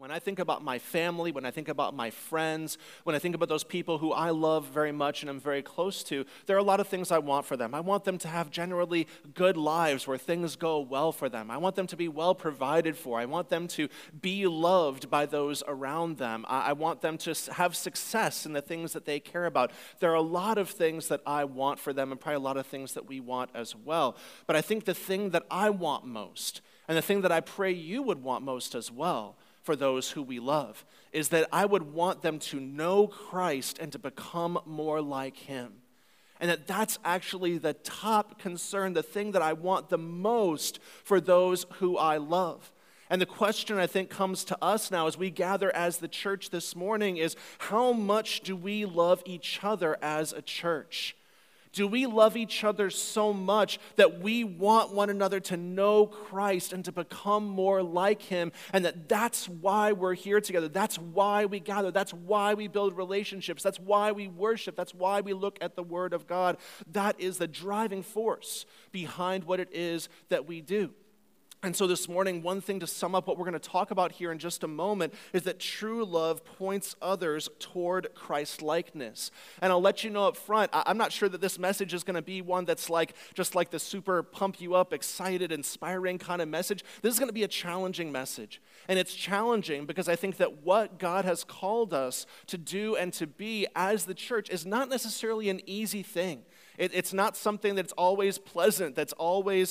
When I think about my family, when I think about my friends, when I think about those people who I love very much and I'm very close to, there are a lot of things I want for them. I want them to have generally good lives where things go well for them. I want them to be well provided for. I want them to be loved by those around them. I want them to have success in the things that they care about. There are a lot of things that I want for them and probably a lot of things that we want as well. But I think the thing that I want most, and the thing that I pray you would want most as well, for those who we love, is that I would want them to know Christ and to become more like him. And that's actually the top concern, the thing that I want the most for those who I love. And the question I think comes to us now as we gather as the church this morning is, how much do we love each other as a church? Do we love each other so much that we want one another to know Christ and to become more like him, and that's why we're here together? That's why we gather. That's why we build relationships. That's why we worship. That's why we look at the Word of God. That is the driving force behind what it is that we do. And so this morning, one thing to sum up what we're going to talk about here in just a moment is that true love points others toward Christ-likeness. And I'll let you know up front, I'm not sure that this message is going to be one that's just like the super pump you up, excited, inspiring kind of message. This is going to be a challenging message. And it's challenging because I think that what God has called us to do and to be as the church is not necessarily an easy thing. It's not something that's always pleasant, that's always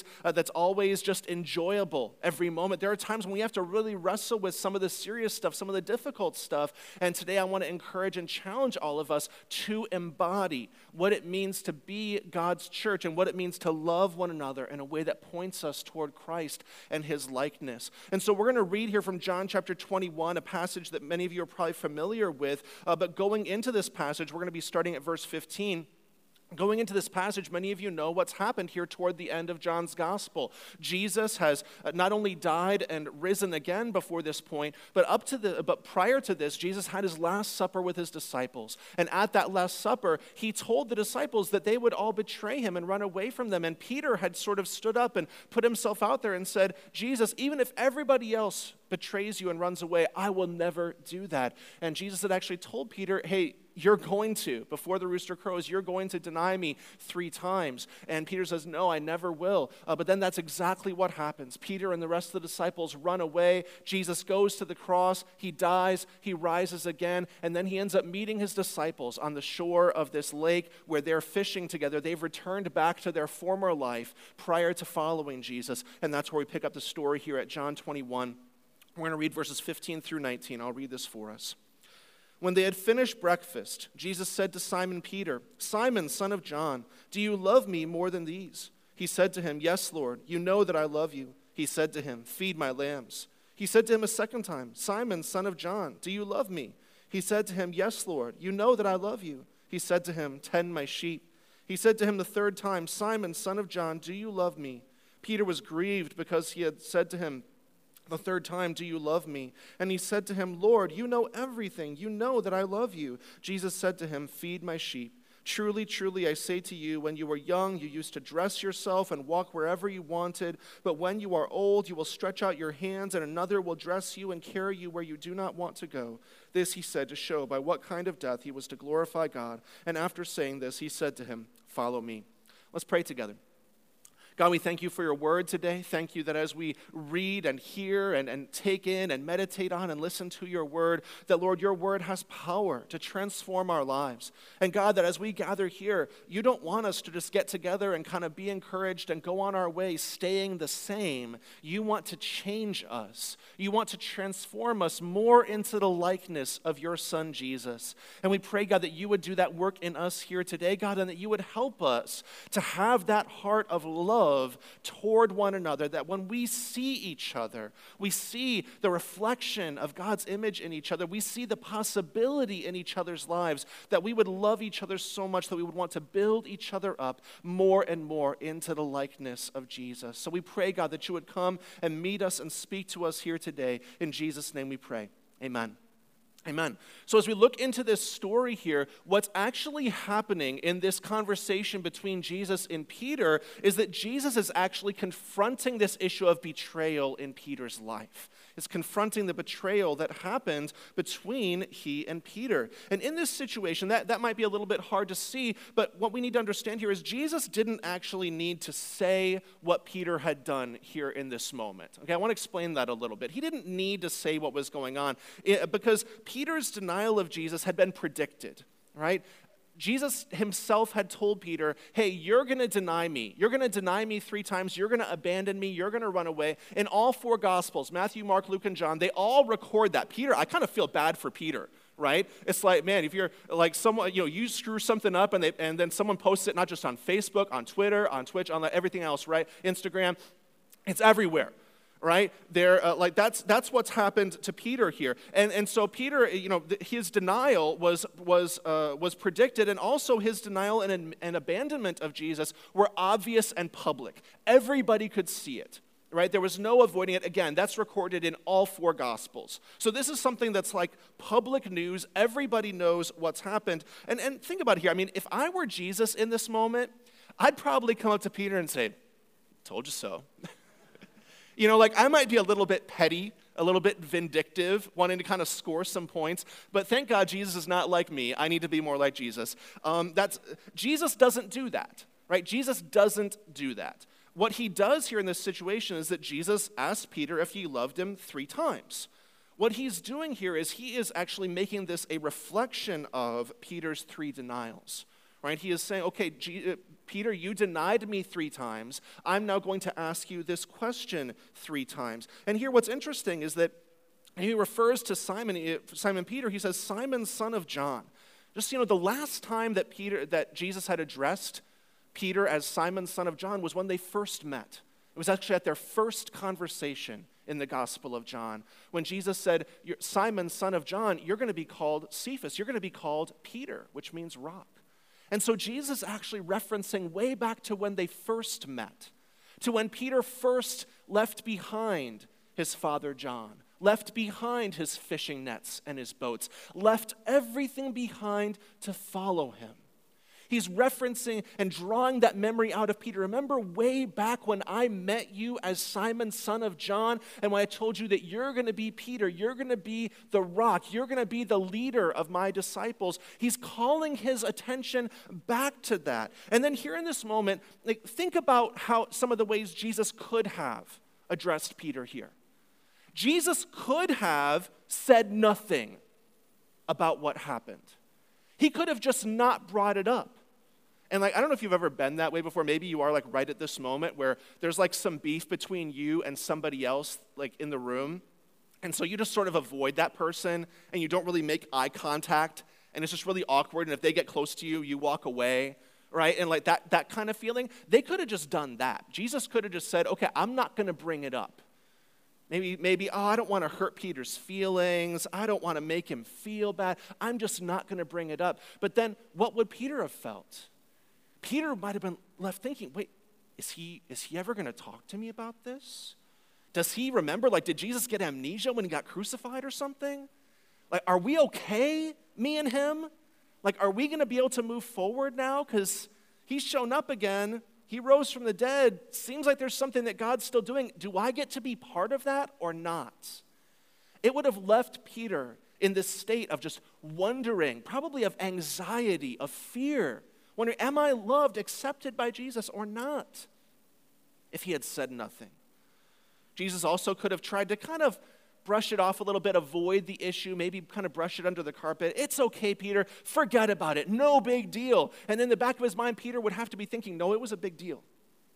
just enjoyable every moment. There are times when we have to really wrestle with some of the serious stuff, some of the difficult stuff. And today I want to encourage and challenge all of us to embody what it means to be God's church and what it means to love one another in a way that points us toward Christ and his likeness. And so we're going to read here from John chapter 21, a passage that many of you are probably familiar with. But going into this passage, we're going to be starting at verse 15. Going into this passage, many of you know what's happened here toward the end of John's gospel. Jesus has not only died and risen again before this point, but prior to this, Jesus had his last supper with his disciples. And at that last supper, he told the disciples that they would all betray him and run away from them. And Peter had sort of stood up and put himself out there and said, Jesus, even if everybody else betrays you and runs away, I will never do that. And Jesus had actually told Peter, hey, you're going to, before the rooster crows, you're going to deny me 3 times. And Peter says, no, I never will. But then that's exactly what happens. Peter and the rest of the disciples run away. Jesus goes to the cross. He dies. He rises again. And then he ends up meeting his disciples on the shore of this lake where they're fishing together. They've returned back to their former life prior to following Jesus. And that's where we pick up the story here at John 21. We're going to read verses 15 through 19. I'll read this for us. When they had finished breakfast, Jesus said to Simon Peter, Simon, son of John, do you love me more than these? He said to him, yes, Lord, you know that I love you. He said to him, feed my lambs. He said to him a second time, Simon, son of John, do you love me? He said to him, yes, Lord, you know that I love you. He said to him, tend my sheep. He said to him the third time, Simon, son of John, do you love me? Peter was grieved because he had said to him the third time, do you love me? And he said to him, Lord, you know everything. You know that I love you. Jesus said to him, feed my sheep. Truly, truly, I say to you, when you were young, you used to dress yourself and walk wherever you wanted. But when you are old, you will stretch out your hands, and another will dress you and carry you where you do not want to go. This he said to show by what kind of death he was to glorify God. And after saying this, he said to him, follow me. Let's pray together. God, we thank you for your word today. Thank you that as we read and hear and take in and meditate on and listen to your word, that, Lord, your word has power to transform our lives. And God, that as we gather here, you don't want us to just get together and kind of be encouraged and go on our way staying the same. You want to change us. You want to transform us more into the likeness of your Son, Jesus. And we pray, God, that you would do that work in us here today, God, and that you would help us to have that heart of love toward one another, that when we see each other, we see the reflection of God's image in each other, we see the possibility in each other's lives, that we would love each other so much that we would want to build each other up more and more into the likeness of Jesus. So we pray, God, that you would come and meet us and speak to us here today. In Jesus' name we pray. Amen. Amen. So as we look into this story here, what's actually happening in this conversation between Jesus and Peter is that Jesus is actually confronting this issue of betrayal in Peter's life. It's confronting the betrayal that happened between he and Peter. And in this situation, that might be a little bit hard to see, but what we need to understand here is Jesus didn't actually need to say what Peter had done here in this moment. Okay, I want to explain that a little bit. He didn't need to say what was going on because Peter's denial of Jesus had been predicted, right? Jesus himself had told Peter, hey, you're going to deny me. You're going to deny me 3 times. You're going to abandon me. You're going to run away. In all 4 Gospels, Matthew, Mark, Luke, and John, they all record that. Peter, I kind of feel bad for Peter, right? It's like, man, if you're like someone, you screw something up and then someone posts it not just on Facebook, on Twitter, on Twitch, on everything else, right? Instagram, it's everywhere. Right? That's what's happened to Peter here. And so Peter, his denial was predicted, and also his denial and abandonment of Jesus were obvious and public. Everybody could see it. Right? There was no avoiding it. Again, that's recorded in all 4 Gospels. So this is something that's like public news. Everybody knows what's happened. And think about it here. I mean, if I were Jesus in this moment, I'd probably come up to Peter and say, told you so. I might be a little bit petty, a little bit vindictive, wanting to kind of score some points, but thank God Jesus is not like me. I need to be more like Jesus. Jesus doesn't do that, right? Jesus doesn't do that. What he does here in this situation is that Jesus asked Peter if he loved him 3 times. What he's doing here is he is actually making this a reflection of Peter's 3 denials, right? He is saying, okay, Peter, you denied me 3 times. I'm now going to ask you this question 3 times. And here what's interesting is that he refers to Simon Peter. He says, Simon, son of John. Just, the last time that Jesus had addressed Peter as Simon, son of John was when they first met. It was actually at their first conversation in the Gospel of John, when Jesus said, Simon, son of John, you're going to be called Cephas. You're going to be called Peter, which means rock. And so Jesus is actually referencing way back to when they first met, to when Peter first left behind his father John, left behind his fishing nets and his boats, left everything behind to follow him. He's referencing and drawing that memory out of Peter. Remember way back when I met you as Simon, son of John, and when I told you that you're going to be Peter, you're going to be the rock, you're going to be the leader of my disciples. He's calling his attention back to that. And then here in this moment, think about how some of the ways Jesus could have addressed Peter here. Jesus could have said nothing about what happened. He could have just not brought it up. And I don't know if you've ever been that way before. Maybe you are right at this moment where there's some beef between you and somebody else in the room. And so you just sort of avoid that person and you don't really make eye contact. And it's just really awkward. And if they get close to you, you walk away, right? And that kind of feeling. They could have just done that. Jesus could have just said, okay, I'm not going to bring it up. Maybe, I don't want to hurt Peter's feelings. I don't want to make him feel bad. I'm just not going to bring it up. But then what would Peter have felt? Peter might have been left thinking, wait, is he ever going to talk to me about this? Does he remember? Did Jesus get amnesia when he got crucified or something? Are we okay, me and him? Are we going to be able to move forward now? Because he's shown up again. He rose from the dead. Seems like there's something that God's still doing. Do I get to be part of that or not? It would have left Peter in this state of just wondering, probably of anxiety, of fear, wondering, am I loved, accepted by Jesus or not? If he had said nothing. Jesus also could have tried to kind of brush it off a little bit, avoid the issue, maybe kind of brush it under the carpet. It's okay, Peter. Forget about it. No big deal. And in the back of his mind, Peter would have to be thinking, no, it was a big deal.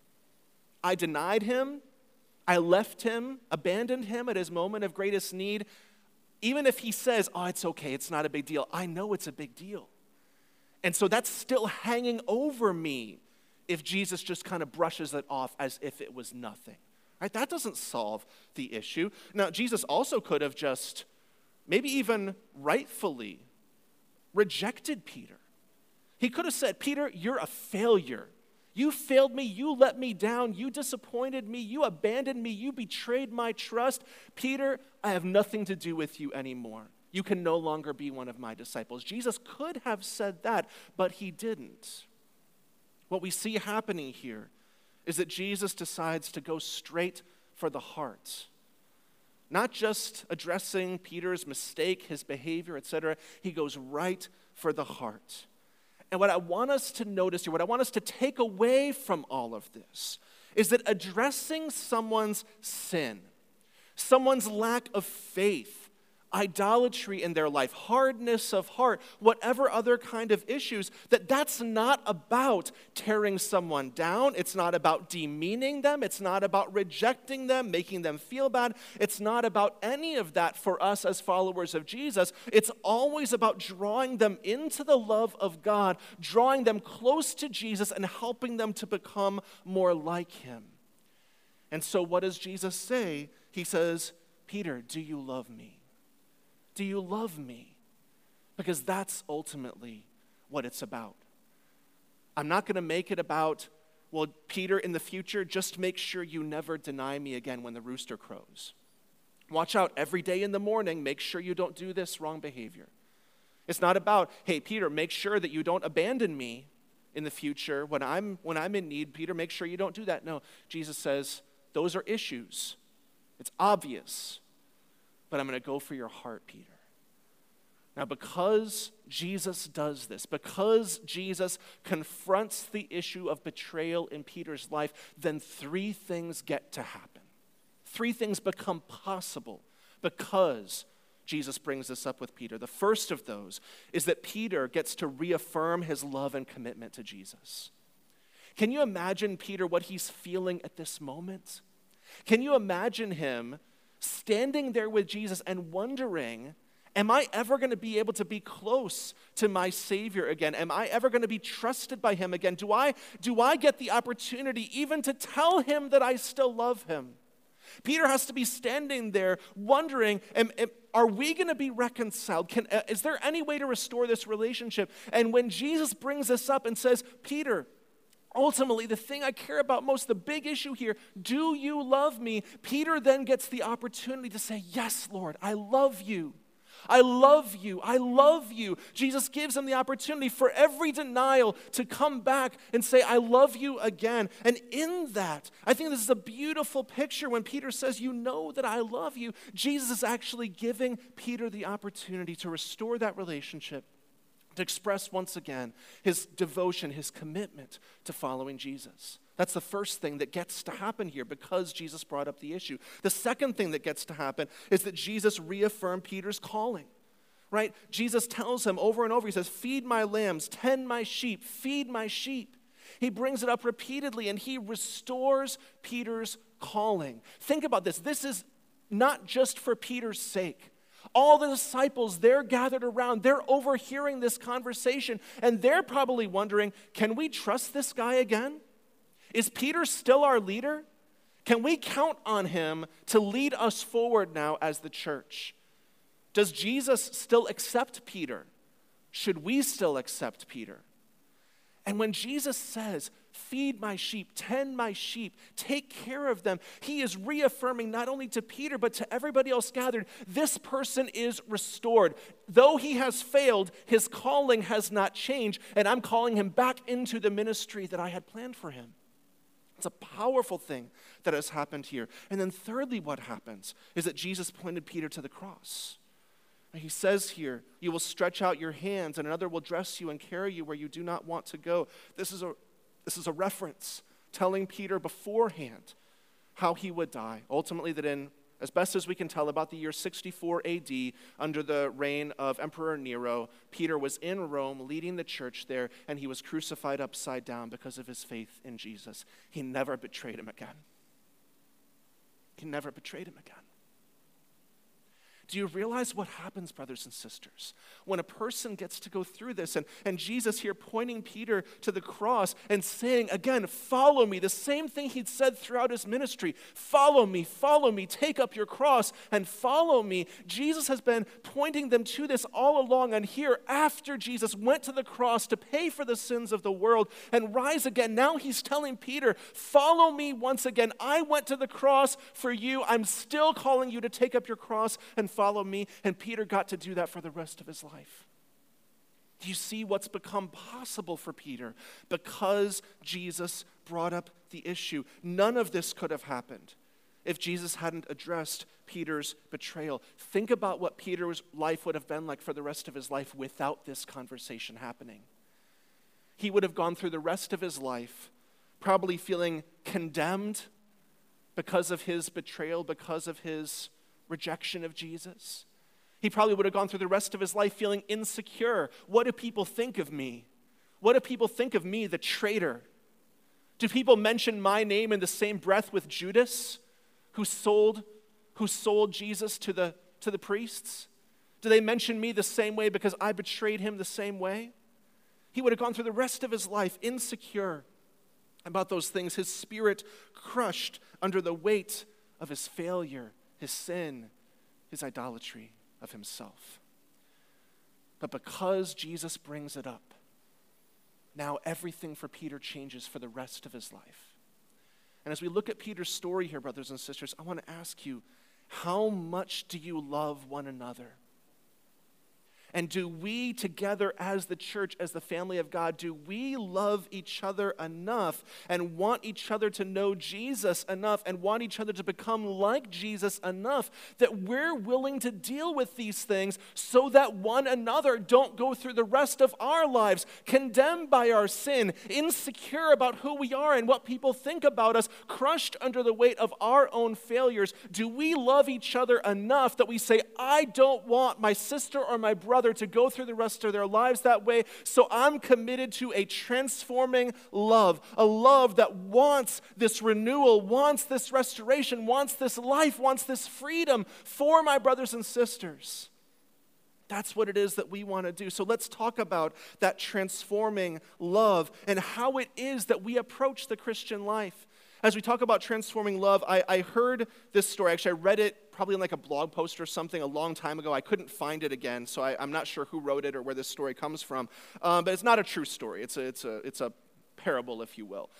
I denied him. I left him, abandoned him at his moment of greatest need. Even if he says, it's okay, it's not a big deal, I know it's a big deal. And so that's still hanging over me if Jesus just kind of brushes it off as if it was nothing. Right? That doesn't solve the issue. Now, Jesus also could have just, maybe even rightfully, rejected Peter. He could have said, Peter, you're a failure. You failed me. You let me down. You disappointed me. You abandoned me. You betrayed my trust. Peter, I have nothing to do with you anymore. You can no longer be one of my disciples. Jesus could have said that, but he didn't. What we see happening here is that Jesus decides to go straight for the heart. Not just addressing Peter's mistake, his behavior, etc. He goes right for the heart. And what I want us to notice here, what I want us to take away from all of this, is that addressing someone's sin, someone's lack of faith, idolatry in their life, hardness of heart, whatever other kind of issues, that's not about tearing someone down. It's not about demeaning them. It's not about rejecting them, making them feel bad. It's not about any of that for us as followers of Jesus. It's always about drawing them into the love of God, drawing them close to Jesus and helping them to become more like him. And so what does Jesus say? He says, Peter, do you love me? Do you love me? Because that's ultimately what it's about. I'm not going to make it about, well, Peter, in the future, just make sure you never deny me again when the rooster crows. Watch out every day in the morning, make sure you don't do this wrong behavior. It's not about, hey, Peter, make sure that you don't abandon me in the future when I'm in need. Peter, make sure you don't do that. No, Jesus says, those are issues. It's obvious. But I'm going to go for your heart, Peter. Now, because Jesus does this, because Jesus confronts the issue of betrayal in Peter's life, then three things get to happen. Three things become possible because Jesus brings this up with Peter. The first of those is that Peter gets to reaffirm his love and commitment to Jesus. Can you imagine, Peter, what he's feeling at this moment? Can you imagine him standing there with Jesus and wondering, am I ever going to be able to be close to my Savior again? Am I ever going to be trusted by him again? Do I get the opportunity even to tell him that I still love him? Peter has to be standing there wondering, are we going to be reconciled? Is there any way to restore this relationship? And when Jesus brings this up and says, Peter, ultimately, the thing I care about most, the big issue here, do you love me? Peter then gets the opportunity to say, yes, Lord, I love you. I love you. I love you. Jesus gives him the opportunity for every denial to come back and say, I love you again. And in that, I think this is a beautiful picture when Peter says, you know that I love you. Jesus is actually giving Peter the opportunity to restore that relationship, to express once again his devotion, his commitment to following Jesus. That's the first thing that gets to happen here because Jesus brought up the issue. The second thing that gets to happen is that Jesus reaffirmed Peter's calling, right? Jesus tells him over and over, he says, feed my lambs, tend my sheep, feed my sheep. He brings it up repeatedly and he restores Peter's calling. Think about this. This is not just for Peter's sake. All the disciples, they're gathered around, they're overhearing this conversation, and they're probably wondering, can we trust this guy again? Is Peter still our leader? Can we count on him to lead us forward now as the church? Does Jesus still accept Peter? Should we still accept Peter? And when Jesus says, feed my sheep, tend my sheep, take care of them, he is reaffirming not only to Peter, but to everybody else gathered, this person is restored. Though he has failed, his calling has not changed, and I'm calling him back into the ministry that I had planned for him. It's a powerful thing that has happened here. And then thirdly, what happens is that Jesus pointed Peter to the cross. He says here, you will stretch out your hands and another will dress you and carry you where you do not want to go. This is a reference telling Peter beforehand how he would die. Ultimately, that in, as best as we can tell, about the year 64 AD, under the reign of Emperor Nero, Peter was in Rome leading the church there, and he was crucified upside down because of his faith in Jesus. He never betrayed him again. He never betrayed him again. Do you realize what happens, brothers and sisters, when a person gets to go through this and Jesus here pointing Peter to the cross and saying, again, follow me, the same thing he'd said throughout his ministry, follow me, take up your cross and follow me. Jesus has been pointing them to this all along, and here, after Jesus went to the cross to pay for the sins of the world and rise again, now he's telling Peter, follow me once again. I went to the cross for you. I'm still calling you to take up your cross and follow me? And Peter got to do that for the rest of his life. Do you see what's become possible for Peter? Because Jesus brought up the issue. None of this could have happened if Jesus hadn't addressed Peter's betrayal. Think about what Peter's life would have been like for the rest of his life without this conversation happening. He would have gone through the rest of his life probably feeling condemned because of his betrayal, because of his rejection of Jesus. He probably would have gone through the rest of his life feeling insecure. What do people think of me? What do people think of me, the traitor? Do people mention my name in the same breath with Judas, who sold Jesus to the priests? Do they mention me the same way because I betrayed him the same way? He would have gone through the rest of his life insecure about those things, his spirit crushed under the weight of his failure, his sin, his idolatry of himself. But because Jesus brings it up, now everything for Peter changes for the rest of his life. And as we look at Peter's story here, brothers and sisters, I want to ask you, how much do you love one another? And do we together as the church, as the family of God, do we love each other enough and want each other to know Jesus enough and want each other to become like Jesus enough that we're willing to deal with these things so that one another don't go through the rest of our lives condemned by our sin, insecure about who we are and what people think about us, crushed under the weight of our own failures? Do we love each other enough that we say, I don't want my sister or my brother to go through the rest of their lives that way, so I'm committed to a transforming love, a love that wants this renewal, wants this restoration, wants this life, wants this freedom for my brothers and sisters. That's what it is that we want to do. So let's talk about that transforming love and how it is that we approach the Christian life. As we talk about transforming love, I heard this story. Actually, I read it probably in like a blog post or something a long time ago. I couldn't find it again, so I'm not sure who wrote it or where this story comes from. But it's not a true story. It's a parable, if you will.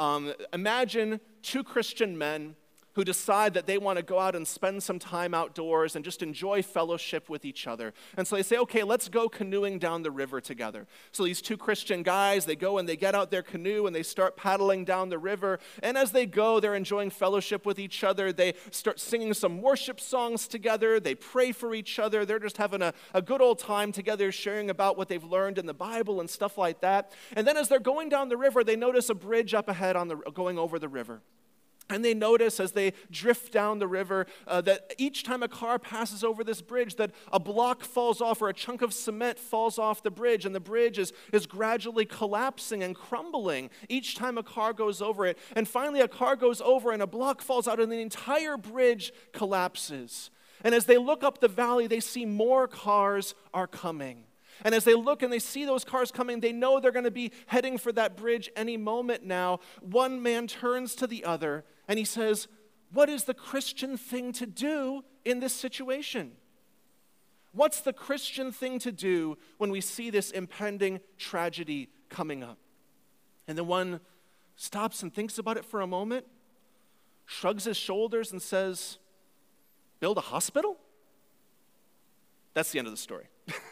Imagine two Christian men who decide that they want to go out and spend some time outdoors and just enjoy fellowship with each other. And so they say, okay, let's go canoeing down the river together. So these two Christian guys, they go and they get out their canoe and they start paddling down the river. And as they go, they're enjoying fellowship with each other. They start singing some worship songs together. They pray for each other. They're just having a good old time together, sharing about what they've learned in the Bible and stuff like that. And then as they're going down the river, they notice a bridge up ahead going over the river. And they notice as they drift down the river that each time a car passes over this bridge that a block falls off or a chunk of cement falls off the bridge, and the bridge is gradually collapsing and crumbling each time a car goes over it. And finally a car goes over and a block falls out and the entire bridge collapses. And as they look up the valley, they see more cars are coming. And as they look and they see those cars coming, they know they're going to be heading for that bridge any moment now. One man turns to the other and he says, what is the Christian thing to do in this situation? What's the Christian thing to do when we see this impending tragedy coming up? And the one stops and thinks about it for a moment, shrugs his shoulders and says, build a hospital? That's the end of the story.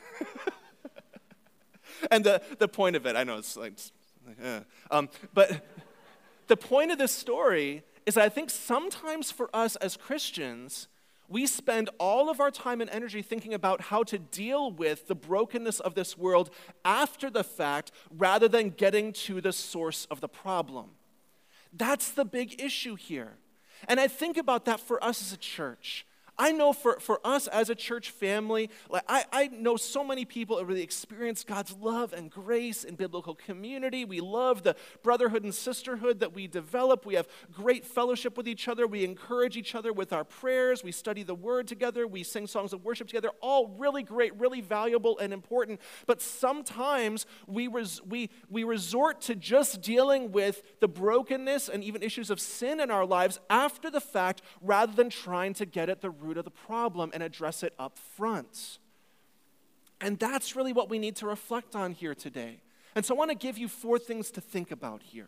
And the point of it, I know it's like, but the point of this story is that I think sometimes for us as Christians, we spend all of our time and energy thinking about how to deal with the brokenness of this world after the fact rather than getting to the source of the problem. That's the big issue here. And I think about that for us as a church. I know for us as a church family, like I know so many people have really experienced God's love and grace in biblical community. We love the brotherhood and sisterhood that we develop. We have great fellowship with each other. We encourage each other with our prayers. We study the Word together. We sing songs of worship together. All really great, really valuable and important. But sometimes we resort to just dealing with the brokenness and even issues of sin in our lives after the fact rather than trying to get at the root of the problem and address it up front. And that's really what we need to reflect on here today. And so I want to give you 4 things to think about here.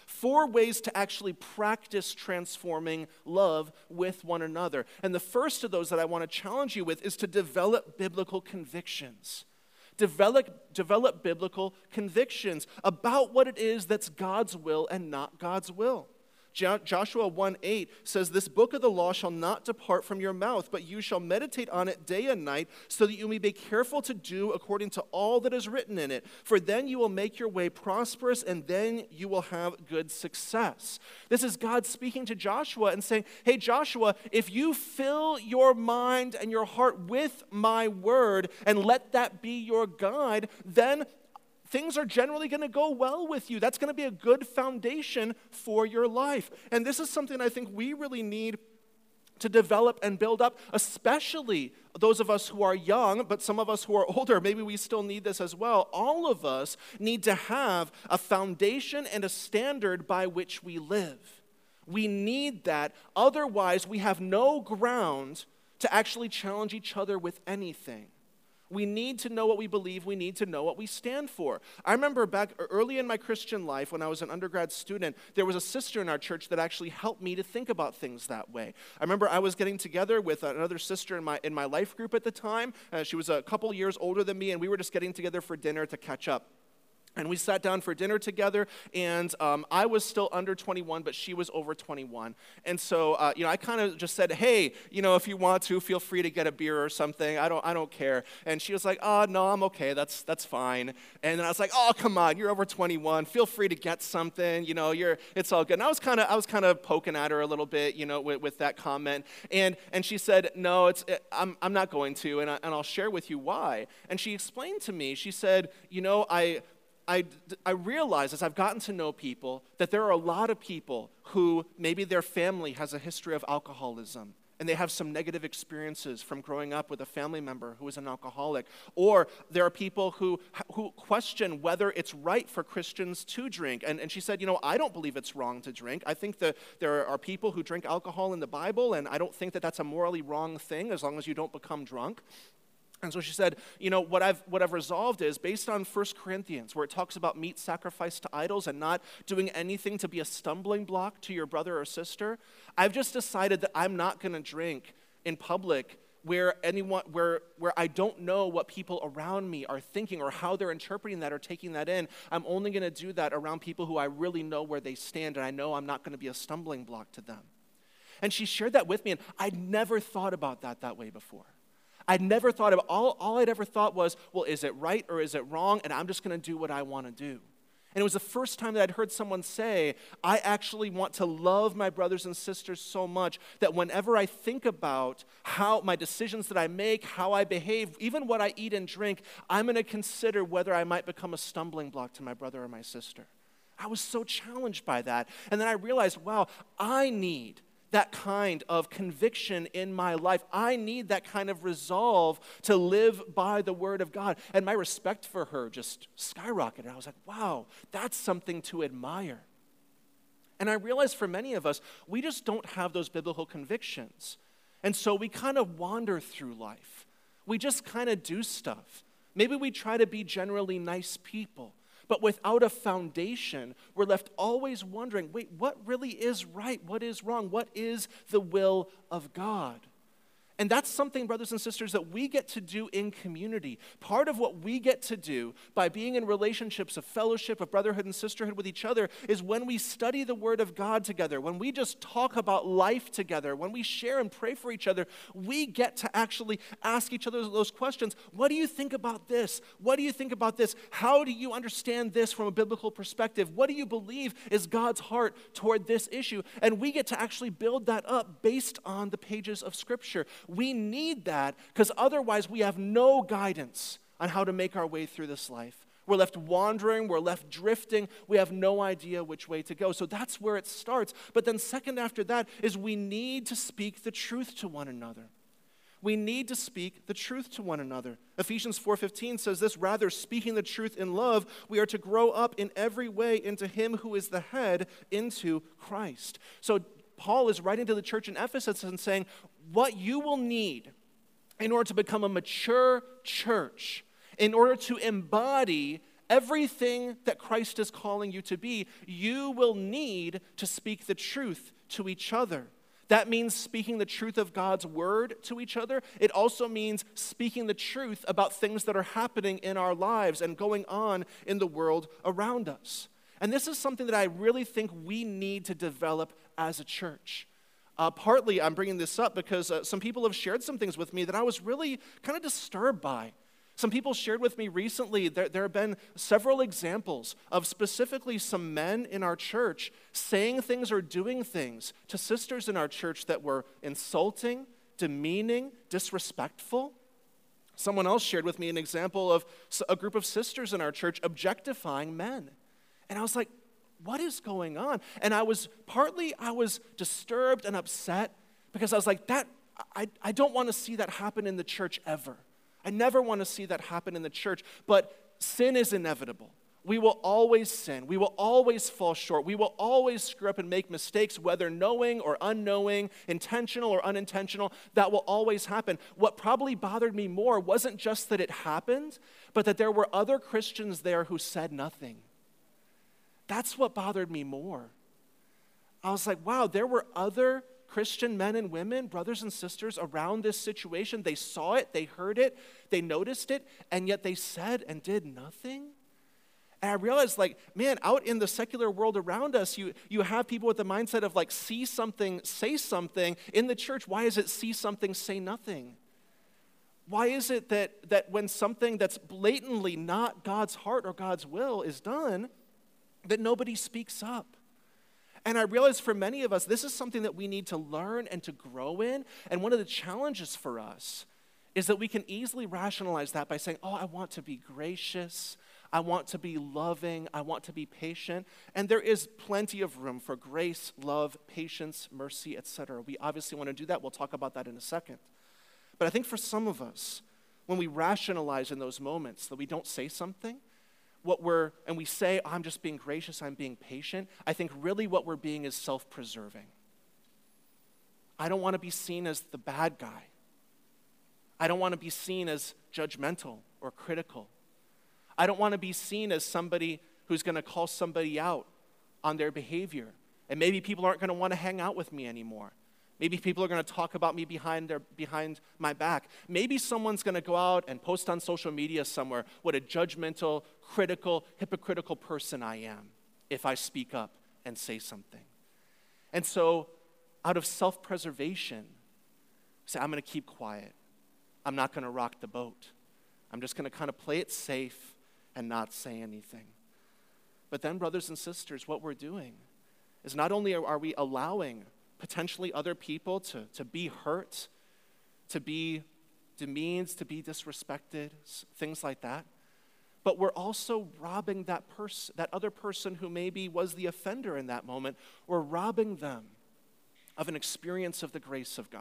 4 ways to actually practice transforming love with one another. And the first of those that I want to challenge you with is to develop biblical convictions. Develop biblical convictions about what it is that's God's will and not God's will. Joshua 1:8 says, "This book of the law shall not depart from your mouth, but you shall meditate on it day and night, so that you may be careful to do according to all that is written in it. For then you will make your way prosperous, and then you will have good success." This is God speaking to Joshua and saying, hey, Joshua, if you fill your mind and your heart with my word and let that be your guide, then things are generally going to go well with you. That's going to be a good foundation for your life. And this is something I think we really need to develop and build up, especially those of us who are young, but some of us who are older, maybe we still need this as well. All of us need to have a foundation and a standard by which we live. We need that. Otherwise, we have no ground to actually challenge each other with anything. We need to know what we believe. We need to know what we stand for. I remember back early in my Christian life when I was an undergrad student, there was a sister in our church that actually helped me to think about things that way. I remember I was getting together with another sister in my life group at the time. She was a couple years older than me, and we were just getting together for dinner to catch up. And we sat down for dinner together, and I was still under 21, but she was over 21. And so, I kind of just said, hey, if you want to, feel free to get a beer or something. I don't care. And she was like, oh, no, I'm okay. That's fine. And then I was like, oh, come on, you're over 21. Feel free to get something. It's all good. And I was kind of poking at her a little bit, with that comment. And she said, no, I'm not going to, and I'll share with you why. And she explained to me. She said, I realize as I've gotten to know people that there are a lot of people who maybe their family has a history of alcoholism and they have some negative experiences from growing up with a family member who is an alcoholic. Or there are people who question whether it's right for Christians to drink. And she said, I don't believe it's wrong to drink. I think that there are people who drink alcohol in the Bible, and I don't think that that's a morally wrong thing as long as you don't become drunk. And so she said, what I've resolved is based on 1 Corinthians, where it talks about meat sacrificed to idols and not doing anything to be a stumbling block to your brother or sister. I've just decided that I'm not going to drink in public where I don't know what people around me are thinking or how they're interpreting that or taking that in. I'm only going to do that around people who I really know where they stand, and I know I'm not going to be a stumbling block to them. And she shared that with me, and I'd never thought about that way before. I'd never thought of all I'd ever thought was, well, is it right or is it wrong? And I'm just going to do what I want to do. And it was the first time that I'd heard someone say, I actually want to love my brothers and sisters so much that whenever I think about how my decisions that I make, how I behave, even what I eat and drink, I'm going to consider whether I might become a stumbling block to my brother or my sister. I was so challenged by that. And then I realized, wow, I need that kind of conviction in my life. I need that kind of resolve to live by the word of God. And my respect for her just skyrocketed. I was like, wow, that's something to admire. And I realized for many of us, we just don't have those biblical convictions. And so we kind of wander through life. We just kind of do stuff. Maybe we try to be generally nice people. But without a foundation, we're left always wondering, wait, what really is right? What is wrong? What is the will of God? And that's something, brothers and sisters, that we get to do in community. Part of what we get to do by being in relationships of fellowship, of brotherhood and sisterhood with each other is when we study the Word of God together, when we just talk about life together, when we share and pray for each other, we get to actually ask each other those questions. What do you think about this? What do you think about this? How do you understand this from a biblical perspective? What do you believe is God's heart toward this issue? And we get to actually build that up based on the pages of Scripture. We need that because otherwise we have no guidance on how to make our way through this life. We're left wandering, we're left drifting, we have no idea which way to go. So that's where it starts. But then second after that is we need to speak the truth to one another. We need to speak the truth to one another. Ephesians 4:15 says this, rather speaking the truth in love, we are to grow up in every way into him who is the head, into Christ. So Paul is writing to the church in Ephesus and saying, what you will need in order to become a mature church, in order to embody everything that Christ is calling you to be, you will need to speak the truth to each other. That means speaking the truth of God's word to each other. It also means speaking the truth about things that are happening in our lives and going on in the world around us. And this is something that I really think we need to develop as a church. Partly, I'm bringing this up because some people have shared some things with me that I was really kind of disturbed by. Some people shared with me recently, there have been several examples of specifically some men in our church saying things or doing things to sisters in our church that were insulting, demeaning, disrespectful. Someone else shared with me an example of a group of sisters in our church objectifying men. And I was like, what is going on? And I was disturbed and upset because I was like, I don't want to see that happen in the church ever. I never want to see that happen in the church, but sin is inevitable. We will always sin. We will always fall short. We will always screw up and make mistakes, whether knowing or unknowing, intentional or unintentional. That will always happen. What probably bothered me more wasn't just that it happened, but that there were other Christians there who said nothing. That's what bothered me more. I was like, wow, there were other Christian men and women, brothers and sisters around this situation. They saw it, they heard it, they noticed it, and yet they said and did nothing. And I realized, like, man, out in the secular world around us, you have people with the mindset of, like, see something, say something. In the church, why is it see something, say nothing? Why is it that when something that's blatantly not God's heart or God's will is done, that nobody speaks up? And I realize for many of us, this is something that we need to learn and to grow in. And one of the challenges for us is that we can easily rationalize that by saying, oh, I want to be gracious. I want to be loving. I want to be patient. And there is plenty of room for grace, love, patience, mercy, etc. We obviously want to do that. We'll talk about that in a second. But I think for some of us, when we rationalize in those moments that we don't say something, and we say, oh, I'm just being gracious, I'm being patient, I think really what we're being is self-preserving. I don't want to be seen as the bad guy. I don't want to be seen as judgmental or critical. I don't want to be seen as somebody who's going to call somebody out on their behavior. And maybe people aren't going to want to hang out with me anymore. Maybe people are going to talk about me behind my back. Maybe someone's going to go out and post on social media somewhere what a judgmental, critical, hypocritical person I am if I speak up and say something. And so, out of self-preservation, say, I'm going to keep quiet. I'm not going to rock the boat. I'm just going to kind of play it safe and not say anything. But then, brothers and sisters, what we're doing is not only are we allowing potentially other people to be hurt, to be demeaned, to be disrespected, things like that, but we're also robbing that other person who maybe was the offender in that moment. We're robbing them of an experience of the grace of God,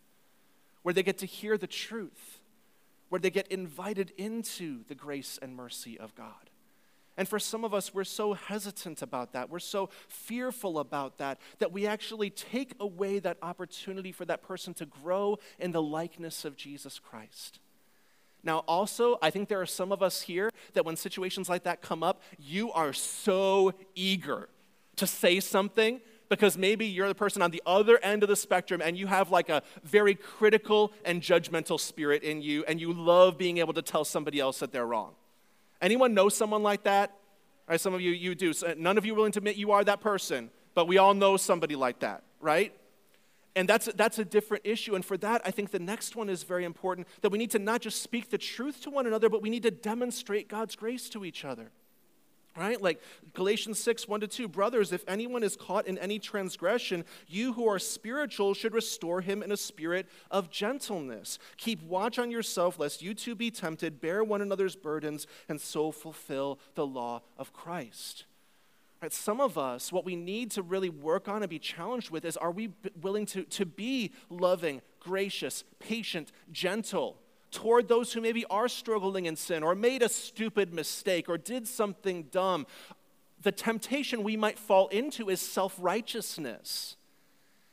where they get to hear the truth, where they get invited into the grace and mercy of God. And for some of us, we're so hesitant about that. We're so fearful about that we actually take away that opportunity for that person to grow in the likeness of Jesus Christ. Now, also, I think there are some of us here that when situations like that come up, you are so eager to say something because maybe you're the person on the other end of the spectrum and you have like a very critical and judgmental spirit in you and you love being able to tell somebody else that they're wrong. Anyone know someone like that? All right, some of you do. So none of you are willing to admit you are that person, but we all know somebody like that, right? And that's a different issue. And for that, I think the next one is very important, that we need to not just speak the truth to one another, but we need to demonstrate God's grace to each other. Right? Like Galatians 6, 1-2, brothers, if anyone is caught in any transgression, you who are spiritual should restore him in a spirit of gentleness. Keep watch on yourself, lest you too be tempted, bear one another's burdens, and so fulfill the law of Christ. Right? Some of us, what we need to really work on and be challenged with is, are we willing to be loving, gracious, patient, gentle, toward those who maybe are struggling in sin or made a stupid mistake or did something dumb? The temptation we might fall into is self-righteousness.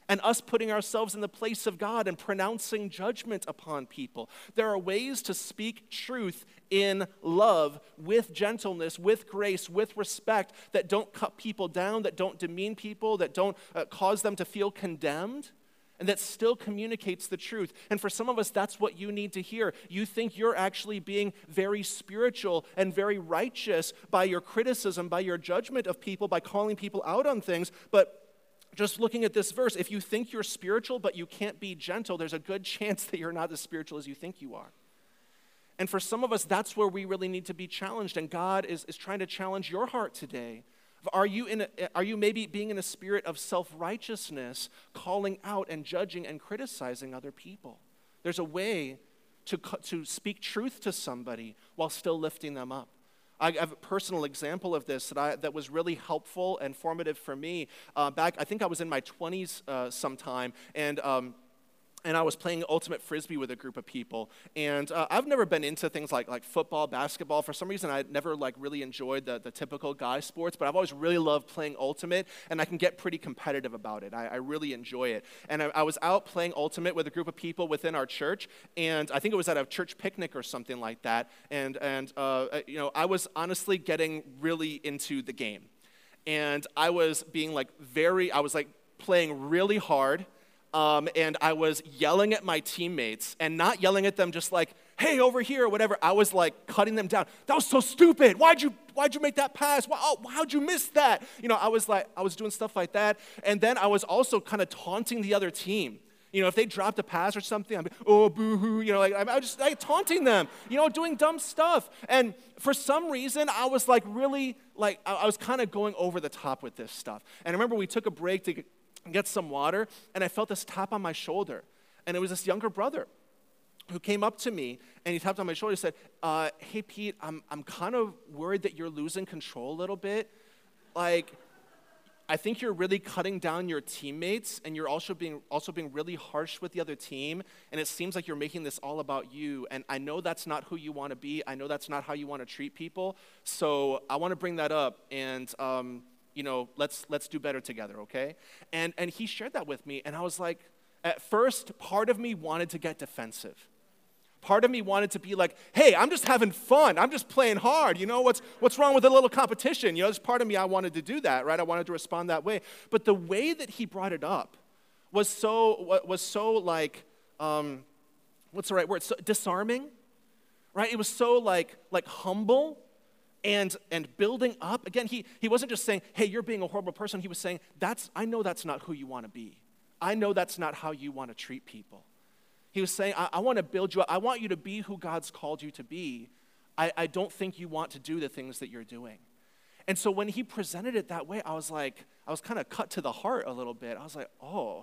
and us putting ourselves in the place of God and pronouncing judgment upon people. There are ways to speak truth in love, with gentleness, with grace, with respect, that don't cut people down, that don't demean people, that don't cause them to feel condemned, and that still communicates the truth. And for some of us, that's what you need to hear. You think you're actually being very spiritual and very righteous by your criticism, by your judgment of people, by calling people out on things, but just looking at this verse, if you think you're spiritual but you can't be gentle, there's a good chance that you're not as spiritual as you think you are. And for some of us, that's where we really need to be challenged, and God is trying to challenge your heart today. Are you maybe being in a spirit of self-righteousness, calling out and judging and criticizing other people? There's a way to speak truth to somebody while still lifting them up. I have a personal example of this that was really helpful and formative for me. Back, I think I was in my 20s sometime, and I was playing ultimate frisbee with a group of people. And I've never been into things like football, basketball. For some reason, I never really enjoyed the typical guy sports, but I've always really loved playing ultimate, and I can get pretty competitive about it. I really enjoy it. And I was out playing ultimate with a group of people within our church, and I think it was at a church picnic or something like that. And I was honestly getting really into the game. And I was being playing really hard. And I was yelling at my teammates, and not yelling at them just like, hey, over here, or whatever. I was like cutting them down. That was so stupid. Why'd you make that pass? How'd you miss that? I was doing stuff like that. And then I was also kind of taunting the other team. If they dropped a pass or something, I'd be, oh, boo-hoo. I was just taunting them, doing dumb stuff. And for some reason, I was I was kind of going over the top with this stuff. And I remember we took a break to get some water, and I felt this tap on my shoulder. And it was this younger brother who came up to me, and he tapped on my shoulder and said, hey, Pete, I'm kind of worried that you're losing control a little bit. I think you're really cutting down your teammates, and you're also being really harsh with the other team, and it seems like you're making this all about you, and I know that's not who you want to be. I know that's not how you want to treat people, so I want to bring that up, and let's do better together, okay? And he shared that with me, and I was like, at first, part of me wanted to get defensive. Part of me wanted to be like, hey, I'm just having fun. I'm just playing hard. What's wrong with a little competition? There's part of me I wanted to do that, right? I wanted to respond that way. But the way that he brought it up was so what's the right word? So disarming, right? It was so like humble. And building up. Again, he wasn't just saying, hey, you're being a horrible person. He was saying, I know that's not who you want to be. I know that's not how you want to treat people. He was saying, I want to build you up. I want you to be who God's called you to be. I don't think you want to do the things that you're doing. And so when he presented it that way, I was kind of cut to the heart a little bit. I was like, oh,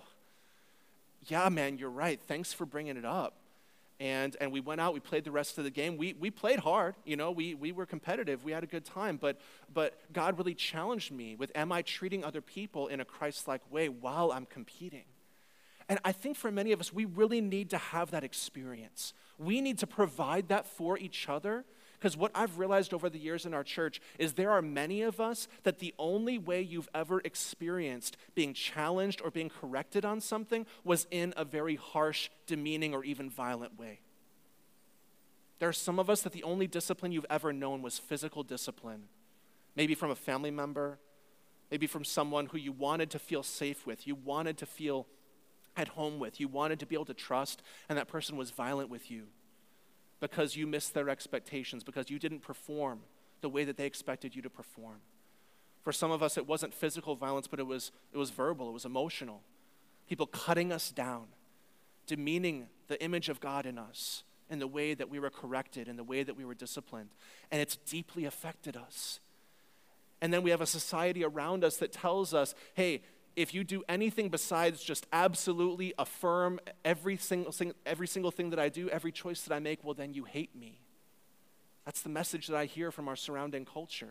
yeah, man, you're right. Thanks for bringing it up. And we went out, we played the rest of the game. We played hard, we were competitive, we had a good time, but God really challenged me with, am I treating other people in a Christ-like way while I'm competing? And I think for many of us, we really need to have that experience. We need to provide that for each other, because what I've realized over the years in our church is there are many of us that the only way you've ever experienced being challenged or being corrected on something was in a very harsh, demeaning, or even violent way. There are some of us that the only discipline you've ever known was physical discipline, maybe from a family member, maybe from someone who you wanted to feel safe with, you wanted to feel at home with, you wanted to be able to trust, and that person was violent with you because you missed their expectations, because you didn't perform the way that they expected you to perform. For some of us, it wasn't physical violence, but it was verbal, it was emotional. People cutting us down, demeaning the image of God in us, in the way that we were corrected, in the way that we were disciplined. And it's deeply affected us. And then we have a society around us that tells us, hey, if you do anything besides just absolutely affirm every single thing that I do, every choice that I make, well, then you hate me. That's the message that I hear from our surrounding culture.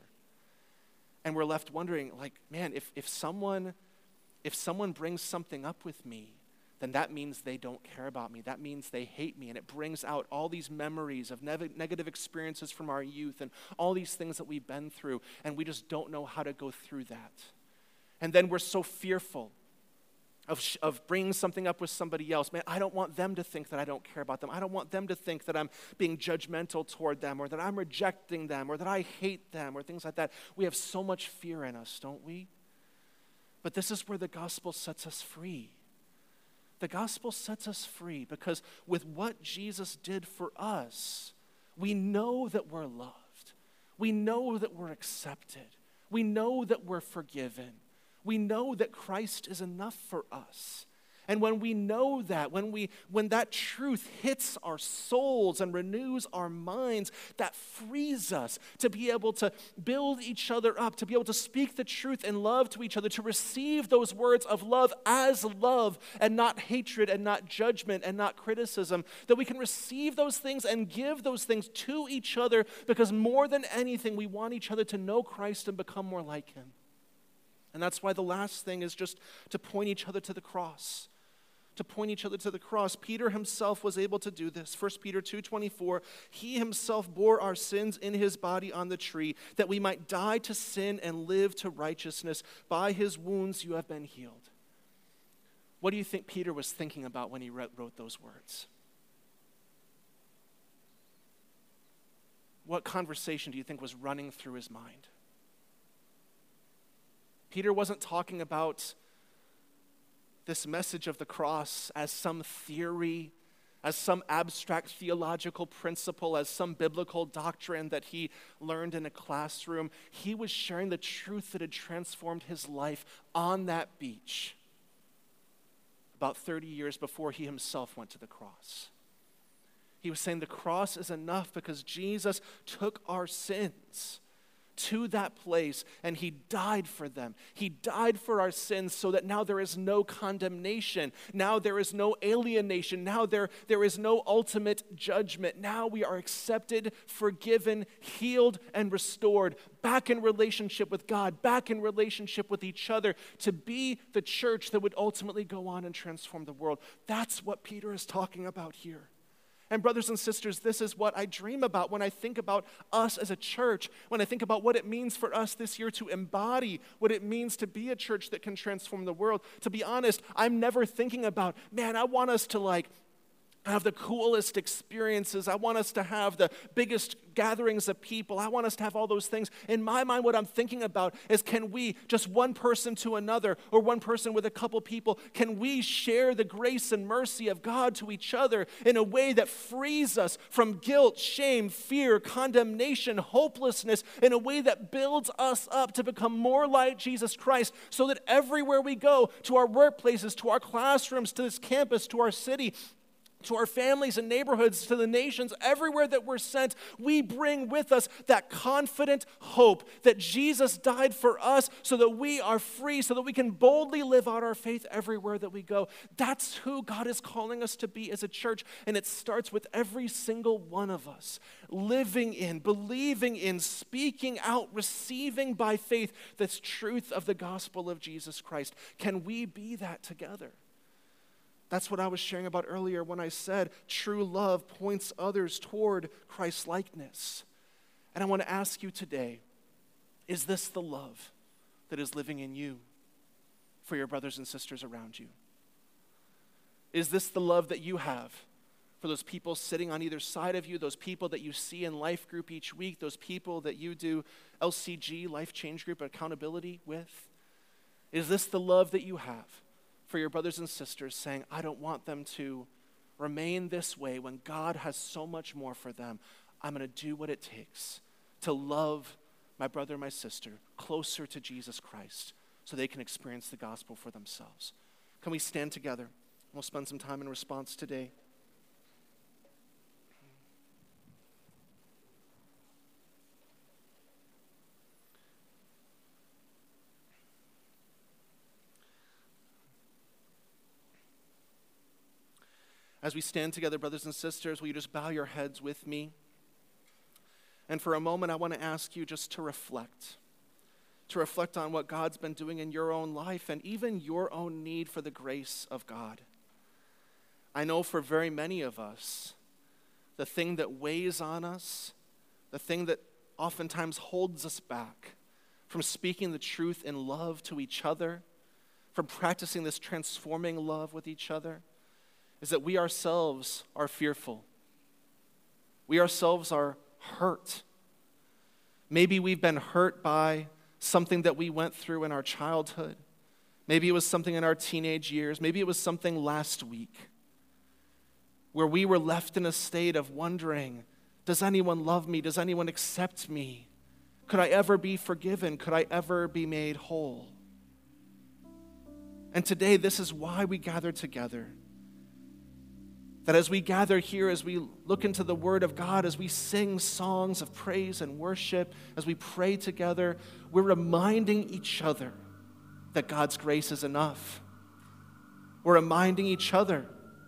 And we're left wondering, man, if someone brings something up with me, then that means they don't care about me. That means they hate me. And it brings out all these memories of negative experiences from our youth and all these things that we've been through, and we just don't know how to go through that. And then we're so fearful of bringing something up with somebody else. Man, I don't want them to think that I don't care about them. I don't want them to think that I'm being judgmental toward them, or that I'm rejecting them, or that I hate them, or things like that. We have so much fear in us, don't we? But this is where the gospel sets us free. The gospel sets us free because with what Jesus did for us, we know that we're loved. We know that we're accepted. We know that we're forgiven. We know that Christ is enough for us. And when we know that, when that truth hits our souls and renews our minds, that frees us to be able to build each other up, to be able to speak the truth in love to each other, to receive those words of love as love and not hatred and not judgment and not criticism, that we can receive those things and give those things to each other because more than anything, we want each other to know Christ and become more like him. And that's why the last thing is just to point each other to the cross. To point each other to the cross. Peter himself was able to do this. 1 Peter 2:24, he himself bore our sins in his body on the tree, that we might die to sin and live to righteousness. By his wounds you have been healed. What do you think Peter was thinking about when he wrote those words? What conversation do you think was running through his mind? Peter wasn't talking about this message of the cross as some theory, as some abstract theological principle, as some biblical doctrine that he learned in a classroom. He was sharing the truth that had transformed his life on that beach about 30 years before he himself went to the cross. He was saying the cross is enough because Jesus took our sins to that place and he died for them. He died for our sins so that now there is no condemnation. Now there is no alienation. Now there is no ultimate judgment. Now we are accepted, forgiven, healed, and restored, back in relationship with God, back in relationship with each other, to be the church that would ultimately go on and transform the world. That's what Peter is talking about here. And brothers and sisters, this is what I dream about when I think about us as a church, when I think about what it means for us this year to embody what it means to be a church that can transform the world. To be honest, I'm never thinking about, man, I want us to have the coolest experiences. I want us to have the biggest gatherings of people. I want us to have all those things. In my mind, what I'm thinking about is, can we, just one person to another, or one person with a couple people, can we share the grace and mercy of God to each other in a way that frees us from guilt, shame, fear, condemnation, hopelessness, in a way that builds us up to become more like Jesus Christ, so that everywhere we go, to our workplaces, to our classrooms, to this campus, to our city, to our families and neighborhoods, to the nations, everywhere that we're sent, we bring with us that confident hope that Jesus died for us so that we are free, so that we can boldly live out our faith everywhere that we go. That's who God is calling us to be as a church, and it starts with every single one of us living in, believing in, speaking out, receiving by faith this truth of the gospel of Jesus Christ. Can we be that together? That's what I was sharing about earlier when I said true love points others toward Christ-likeness. And I want to ask you today, is this the love that is living in you for your brothers and sisters around you? Is this the love that you have for those people sitting on either side of you, those people that you see in life group each week, those people that you do LCG, Life Change Group, accountability with? Is this the love that you have for your brothers and sisters, saying, I don't want them to remain this way when God has so much more for them? I'm going to do what it takes to love my brother and my sister closer to Jesus Christ so they can experience the gospel for themselves. Can we stand together? We'll spend some time in response today. As we stand together, brothers and sisters, will you just bow your heads with me? And for a moment, I want to ask you just to reflect on what God's been doing in your own life and even your own need for the grace of God. I know for very many of us, the thing that weighs on us, the thing that oftentimes holds us back from speaking the truth in love to each other, from practicing this transforming love with each other is that we ourselves are fearful. We ourselves are hurt. Maybe we've been hurt by something that we went through in our childhood. Maybe it was something in our teenage years. Maybe it was something last week where we were left in a state of wondering, does anyone love me? Does anyone accept me? Could I ever be forgiven? Could I ever be made whole? And today, this is why we gather together. That as we gather here, as we look into the Word of God, as we sing songs of praise and worship, as we pray together, we're reminding each other that God's grace is enough. We're reminding each other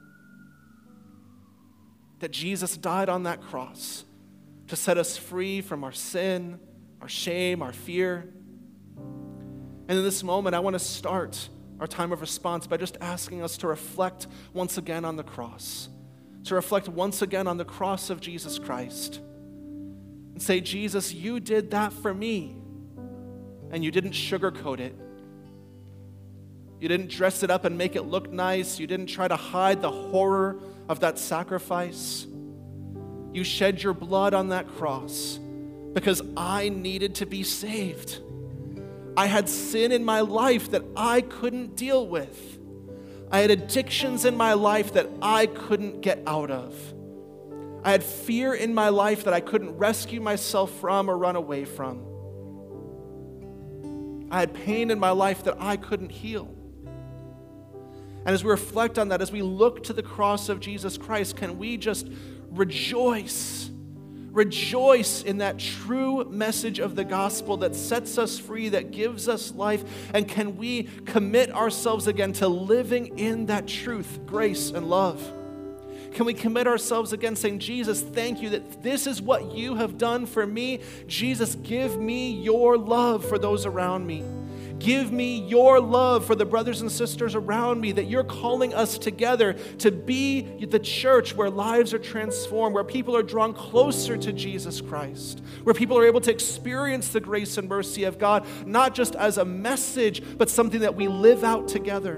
that Jesus died on that cross to set us free from our sin, our shame, our fear. And in this moment, I want to start our time of response by just asking us to reflect once again on the cross, to reflect once again on the cross of Jesus Christ, and say, Jesus, you did that for me, and you didn't sugarcoat it. You didn't dress it up and make it look nice. You didn't try to hide the horror of that sacrifice. You shed your blood on that cross because I needed to be saved. I had sin in my life that I couldn't deal with. I had addictions in my life that I couldn't get out of. I had fear in my life that I couldn't rescue myself from or run away from. I had pain in my life that I couldn't heal. And as we reflect on that, as we look to the cross of Jesus Christ, can we just rejoice? Rejoice in that true message of the gospel that sets us free, that gives us life. And can we commit ourselves again to living in that truth, grace, and love? Can we commit ourselves again saying, Jesus, thank you that this is what you have done for me. Jesus, give me your love for those around me. Give me your love for the brothers and sisters around me, that you're calling us together to be the church where lives are transformed, where people are drawn closer to Jesus Christ, where people are able to experience the grace and mercy of God, not just as a message, but something that we live out together.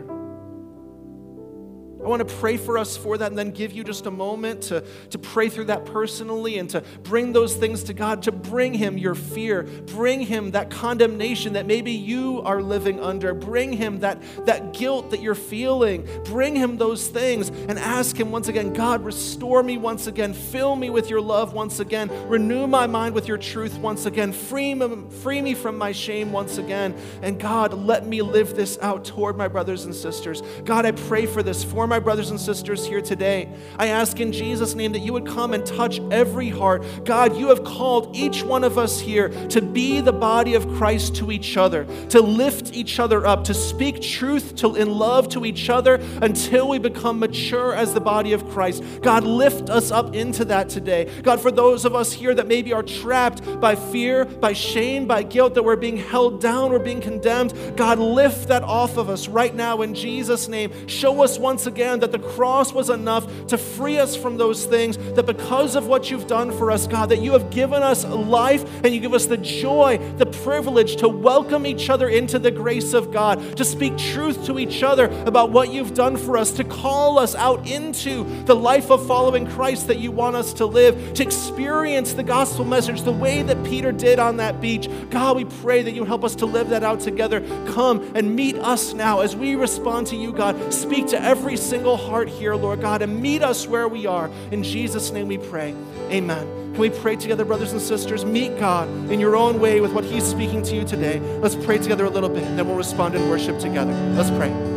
I want to pray for us for that and then give you just a moment to pray through that personally and to bring those things to God, to bring him your fear, bring him that condemnation that maybe you are living under, bring him that guilt that you're feeling, bring him those things and ask him once again, God, restore me once again, fill me with your love once again, renew my mind with your truth once again, free me from my shame once again, and God, let me live this out toward my brothers and sisters. God, I pray for this for my brothers and sisters here today. I ask in Jesus' name that you would come and touch every heart. God, you have called each one of us here to be the body of Christ to each other, to lift each other up, to speak truth in love to each other until we become mature as the body of Christ. God, lift us up into that today. God, for those of us here that maybe are trapped by fear, by shame, by guilt, that we're being held down, we're being condemned, God, lift that off of us right now in Jesus' name. Show us once again that the cross was enough to free us from those things, that because of what you've done for us, God, that you have given us life and you give us the joy, the privilege to welcome each other into the grace of God, to speak truth to each other about what you've done for us, to call us out into the life of following Christ that you want us to live, to experience the gospel message the way that Peter did on that beach. God, we pray that you help us to live that out together. Come and meet us now as we respond to you, God. Speak to every single heart here, Lord God, and meet us where we are. In Jesus' name we pray. Amen. Can we pray together, brothers and sisters? Meet God in your own way with what he's speaking to you today. Let's pray together a little bit, and then we'll respond in worship together. Let's pray.